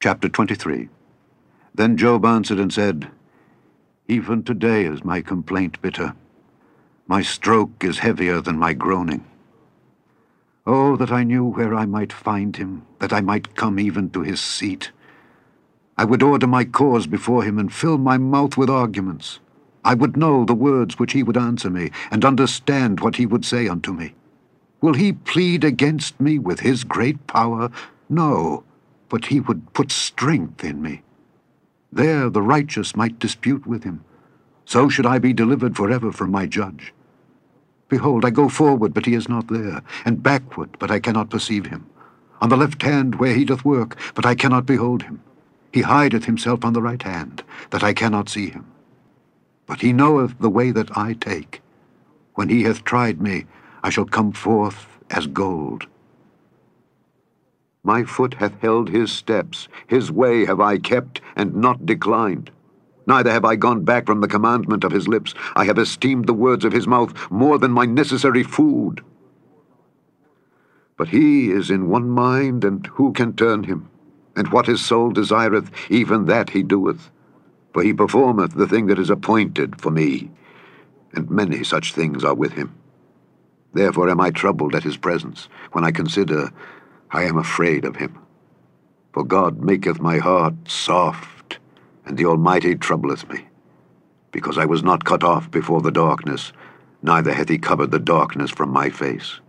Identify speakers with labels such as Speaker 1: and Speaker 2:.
Speaker 1: Chapter 23. Then Job answered and said, Even today is my complaint bitter. My stroke is heavier than my groaning. Oh, that I knew where I might find him, that I might come even to his seat. I would order my cause before him and fill my mouth with arguments. I would know the words which he would answer me, and understand what he would say unto me. Will he plead against me with his great power? No, but he would put strength in me. There the righteous might dispute with him. So should I be delivered forever from my judge. Behold, I go forward, but he is not there, and backward, but I cannot perceive him. On the left hand where he doth work, but I cannot behold him. He hideth himself on the right hand, that I cannot see him. But he knoweth the way that I take. When he hath tried me, I shall come forth as gold. My foot hath held his steps, his way have I kept, and not declined. Neither have I gone back from the commandment of his lips. I have esteemed the words of his mouth more than my necessary food. But he is in one mind, and who can turn him? And what his soul desireth, even that he doeth. For he performeth the thing that is appointed for me, and many such things are with him. Therefore am I troubled at his presence. When I consider, I am afraid of him. For God maketh my heart soft, and the Almighty troubleth me. Because I was not cut off before the darkness, neither hath he covered the darkness from my face.